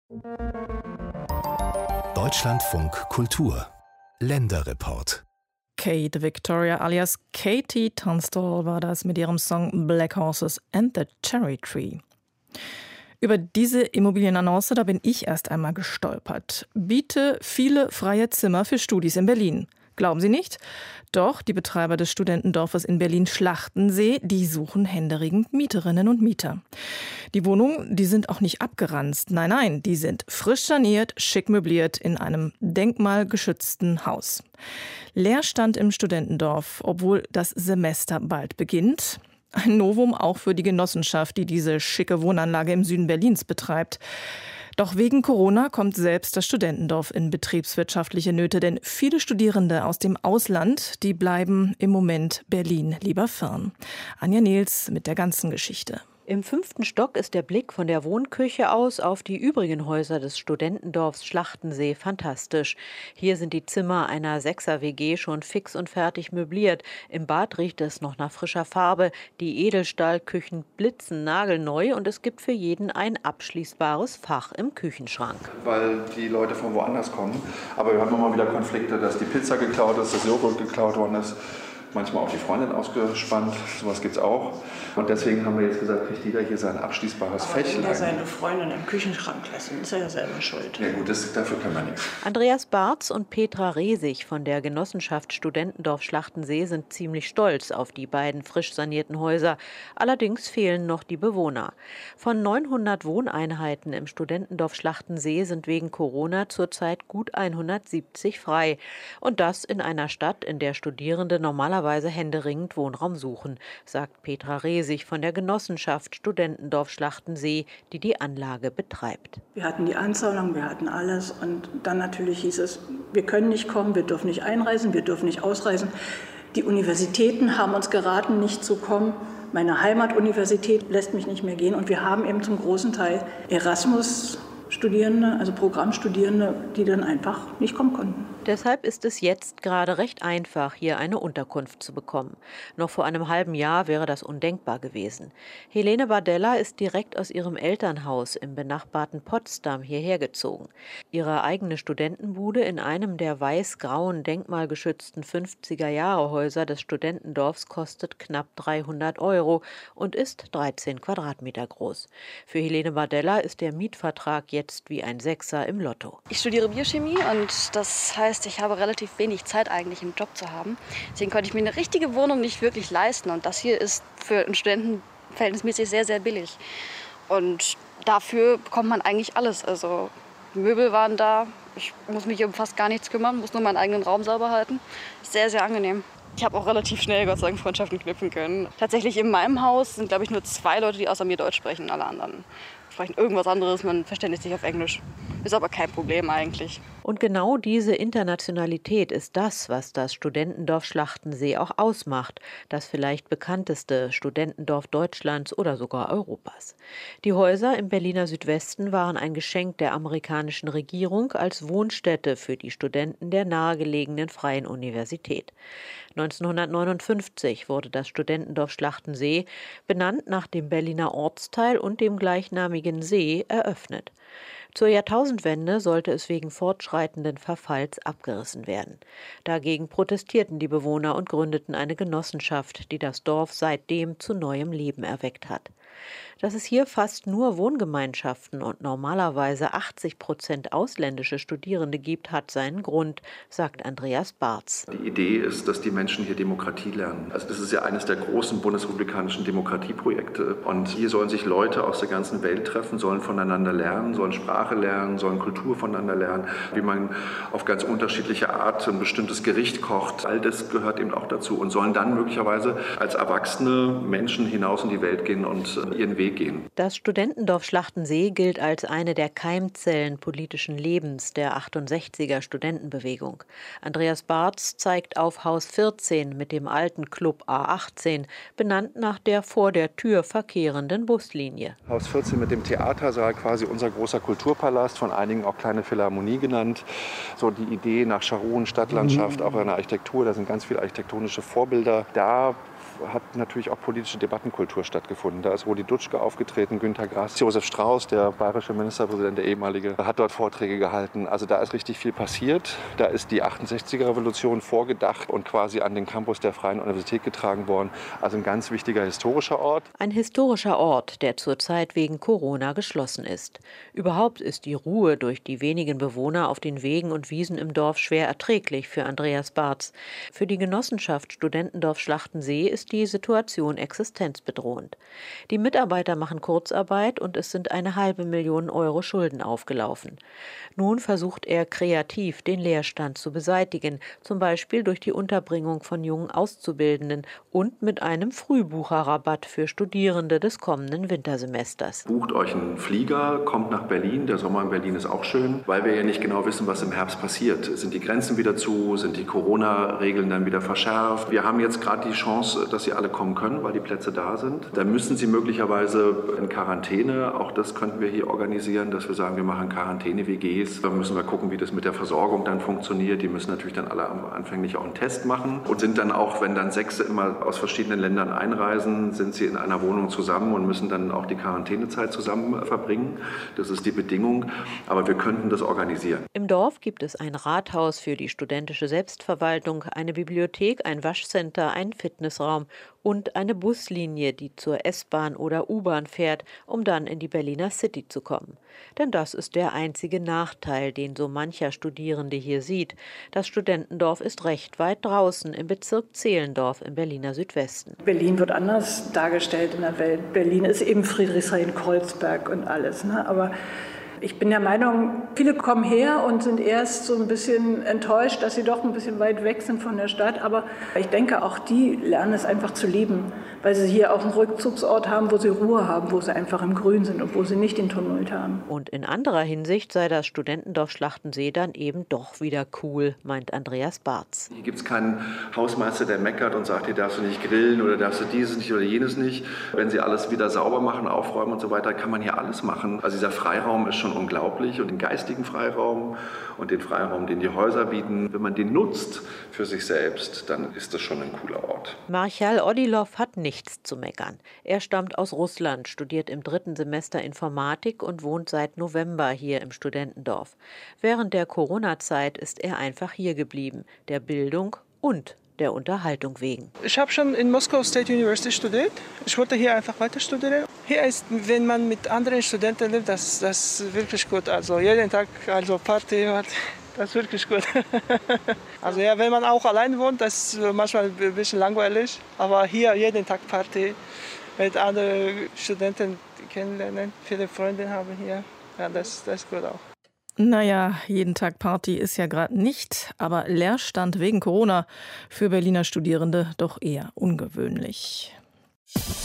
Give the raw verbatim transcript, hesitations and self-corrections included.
Deutschlandfunk Kultur Länderreport. Kate Victoria alias Katie Tunstall war das mit ihrem Song Black Horses and the Cherry Tree. Über diese Immobilienannonce, da bin ich erst einmal gestolpert. Biete viele freie Zimmer für Studis in Berlin. Glauben Sie nicht? Doch die Betreiber des Studentendorfes in Berlin-Schlachtensee, die suchen händeringend Mieterinnen und Mieter. Die Wohnungen, die sind auch nicht abgeranzt. Nein, nein, die sind frisch saniert, schick möbliert in einem denkmalgeschützten Haus. Leerstand im Studentendorf, obwohl das Semester bald beginnt. Ein Novum auch für die Genossenschaft, die diese schicke Wohnanlage im Süden Berlins betreibt. Doch wegen Corona kommt selbst das Studentendorf in betriebswirtschaftliche Nöte, denn viele Studierende aus dem Ausland, die bleiben im Moment Berlin lieber fern. Anja Nils mit der ganzen Geschichte. Im fünften Stock ist der Blick von der Wohnküche aus auf die übrigen Häuser des Studentendorfs Schlachtensee fantastisch. Hier sind die Zimmer einer Sechser-W G schon fix und fertig möbliert. Im Bad riecht es noch nach frischer Farbe. Die Edelstahlküchen blitzen nagelneu und es gibt für jeden ein abschließbares Fach im Küchenschrank. Weil die Leute von woanders kommen. Aber wir haben immer wieder Konflikte, dass die Pizza geklaut ist, das Joghurt geklaut worden ist. Manchmal auch die Freundin ausgespannt, sowas gibt's auch. Und deswegen haben wir jetzt gesagt, kriegt jeder hier sein abschließbares Aber Fächlein. wenn er seine Freundin im Küchenschrank lässt, ist er ja selber schuld. Ja gut, das, dafür können wir nichts. Andreas Barz und Petra Resig von der Genossenschaft Studentendorf Schlachtensee sind ziemlich stolz auf die beiden frisch sanierten Häuser. Allerdings fehlen noch die Bewohner. Von neunhundert Wohneinheiten im Studentendorf Schlachtensee sind wegen Corona zurzeit gut hundertsiebzig frei. Und das in einer Stadt, in der Studierende normalerweise händeringend Wohnraum suchen, sagt Petra Resig von der Genossenschaft Studentendorf Schlachtensee, die die Anlage betreibt. Wir hatten die Anzahlung, wir hatten alles und dann natürlich hieß es, wir können nicht kommen, wir dürfen nicht einreisen, wir dürfen nicht ausreisen. Die Universitäten haben uns geraten, nicht zu kommen. Meine Heimatuniversität lässt mich nicht mehr gehen und wir haben eben zum großen Teil Erasmus-Studierende, also Programmstudierende, die dann einfach nicht kommen konnten. Deshalb ist es jetzt gerade recht einfach, hier eine Unterkunft zu bekommen. Noch vor einem halben Jahr wäre das undenkbar gewesen. Helene Bardella ist direkt aus ihrem Elternhaus im benachbarten Potsdam hierher gezogen. Ihre eigene Studentenbude in einem der weiß-grauen, denkmalgeschützten fünfziger-Jahre-Häuser des Studentendorfs kostet knapp dreihundert Euro und ist dreizehn Quadratmeter groß. Für Helene Bardella ist der Mietvertrag jetzt wie ein Sechser im Lotto. Ich studiere Biochemie und das heißt, ich habe relativ wenig Zeit eigentlich einen Job zu haben. Deswegen konnte ich mir eine richtige Wohnung nicht wirklich leisten. Und das hier ist für einen Studenten verhältnismäßig sehr, sehr billig. Und dafür bekommt man eigentlich alles. Also Möbel waren da, ich muss mich um fast gar nichts kümmern, muss nur meinen eigenen Raum sauber halten. Sehr, sehr angenehm. Ich habe auch relativ schnell, Gott sei Dank, Freundschaften knüpfen können. Tatsächlich in meinem Haus sind, glaube ich, nur zwei Leute, die außer mir Deutsch sprechen. Alle anderen sprechen irgendwas anderes, man verständigt sich auf Englisch. Ist aber kein Problem eigentlich. Und genau diese Internationalität ist das, was das Studentendorf Schlachtensee auch ausmacht. Das vielleicht bekannteste Studentendorf Deutschlands oder sogar Europas. Die Häuser im Berliner Südwesten waren ein Geschenk der amerikanischen Regierung als Wohnstätte für die Studenten der nahegelegenen Freien Universität. neunzehnhundertneunundfünfzig wurde das Studentendorf Schlachtensee, benannt nach dem Berliner Ortsteil und dem gleichnamigen See, eröffnet. Zur Jahrtausendwende sollte es wegen fortschreitenden Verfalls abgerissen werden. Dagegen protestierten die Bewohner und gründeten eine Genossenschaft, die das Dorf seitdem zu neuem Leben erweckt hat. Dass es hier fast nur Wohngemeinschaften und normalerweise achtzig Prozent ausländische Studierende gibt, hat seinen Grund, sagt Andreas Barz. Die Idee ist, dass die Menschen hier Demokratie lernen. Also das ist ja eines der großen bundesrepublikanischen Demokratieprojekte. Und hier sollen sich Leute aus der ganzen Welt treffen, sollen voneinander lernen, sollen Sprache lernen, sollen Kultur voneinander lernen, wie man auf ganz unterschiedliche Art ein bestimmtes Gericht kocht. All das gehört eben auch dazu und sollen dann möglicherweise als erwachsene Menschen hinaus in die Welt gehen und ihren Weg gehen. Das Studentendorf Schlachtensee gilt als eine der Keimzellen politischen Lebens der achtundsechziger Studentenbewegung. Andreas Barz zeigt auf Haus vierzehn mit dem alten Club A achtzehn, benannt nach der vor der Tür verkehrenden Buslinie. Haus vierzehn mit dem Theatersaal, quasi unser großer Kulturpalast, von einigen auch kleine Philharmonie genannt. So die Idee nach Scharun, Stadtlandschaft, auch in der Architektur, da sind ganz viele architektonische Vorbilder. Da hat natürlich auch politische Debattenkultur stattgefunden. Da ist Rudi Dutschke aufgetreten, Günter Grass, Josef Strauß, der bayerische Ministerpräsident, der ehemalige, hat dort Vorträge gehalten. Also da ist richtig viel passiert. Da ist die achtundsechziger-Revolution vorgedacht und quasi an den Campus der Freien Universität getragen worden. Also ein ganz wichtiger historischer Ort. Ein historischer Ort, der zurzeit wegen Corona geschlossen ist. Überhaupt ist die Ruhe durch die wenigen Bewohner auf den Wegen und Wiesen im Dorf schwer erträglich für Andreas Barz. Für die Genossenschaft Studentendorf Schlachtensee ist die Situation existenzbedrohend. Die Mitarbeiter machen Kurzarbeit und es sind eine halbe Million Euro Schulden aufgelaufen. Nun versucht er kreativ, den Leerstand zu beseitigen, zum Beispiel durch die Unterbringung von jungen Auszubildenden und mit einem Frühbucherrabatt für Studierende des kommenden Wintersemesters. Bucht euch einen Flieger, kommt nach Berlin. Der Sommer in Berlin ist auch schön, weil wir ja nicht genau wissen, was im Herbst passiert. Sind die Grenzen wieder zu? Sind die Corona-Regeln dann wieder verschärft? Wir haben jetzt gerade die Chance, dass sie alle kommen können, weil die Plätze da sind. Dann müssen sie möglicherweise in Quarantäne. Auch das könnten wir hier organisieren, dass wir sagen, wir machen Quarantäne-W Gs. Da müssen wir gucken, wie das mit der Versorgung dann funktioniert. Die müssen natürlich dann alle anfänglich auch einen Test machen und sind dann auch, wenn dann sechs immer aus verschiedenen Ländern einreisen, sind sie in einer Wohnung zusammen und müssen dann auch die Quarantänezeit zusammen verbringen. Das ist die Bedingung. Aber wir könnten das organisieren. Im Dorf gibt es ein Rathaus für die studentische Selbstverwaltung, eine Bibliothek, ein Waschcenter, einen Fitnessraum und eine Buslinie, die zur S-Bahn oder U-Bahn fährt, um dann in die Berliner City zu kommen. Denn das ist der einzige Nachteil, den so mancher Studierende hier sieht. Das Studentendorf ist recht weit draußen im Bezirk Zehlendorf im Berliner Südwesten. Berlin wird anders dargestellt in der Welt. Berlin ist eben Friedrichshain, Kreuzberg und alles. Ne? Aber ich bin der Meinung, viele kommen her und sind erst so ein bisschen enttäuscht, dass sie doch ein bisschen weit weg sind von der Stadt. Aber ich denke, auch die lernen es einfach zu lieben, weil sie hier auch einen Rückzugsort haben, wo sie Ruhe haben, wo sie einfach im Grün sind und wo sie nicht den Tumult haben. Und in anderer Hinsicht sei das Studentendorf Schlachtensee dann eben doch wieder cool, meint Andreas Barz. Hier gibt es keinen Hausmeister, der meckert und sagt, hier darfst du nicht grillen oder darfst du dieses nicht oder jenes nicht. Wenn sie alles wieder sauber machen, aufräumen und so weiter, kann man hier alles machen. Also dieser Freiraum ist schon unglaublich, und den geistigen Freiraum und den Freiraum, den die Häuser bieten, wenn man den nutzt für sich selbst, dann ist das schon ein cooler Ort. Marchal Odilov hat nichts zu meckern. Er stammt aus Russland, studiert im dritten Semester Informatik und wohnt seit November hier im Studentendorf. Während der Corona-Zeit ist er einfach hier geblieben, der Bildung und der Unterhaltung wegen. Ich habe schon in Moskau State University studiert. Ich wollte hier einfach weiter studieren. Hier ist, wenn man mit anderen Studenten lebt, das, das ist wirklich gut. Also jeden Tag also Party, das ist wirklich gut. Also ja, wenn man auch allein wohnt, das ist manchmal ein bisschen langweilig. Aber hier jeden Tag Party mit anderen Studenten kennenlernen. Viele Freunde haben hier. Ja, das, das ist gut auch. Naja, jeden Tag Party ist ja gerade nicht, aber Leerstand wegen Corona für Berliner Studierende doch eher ungewöhnlich.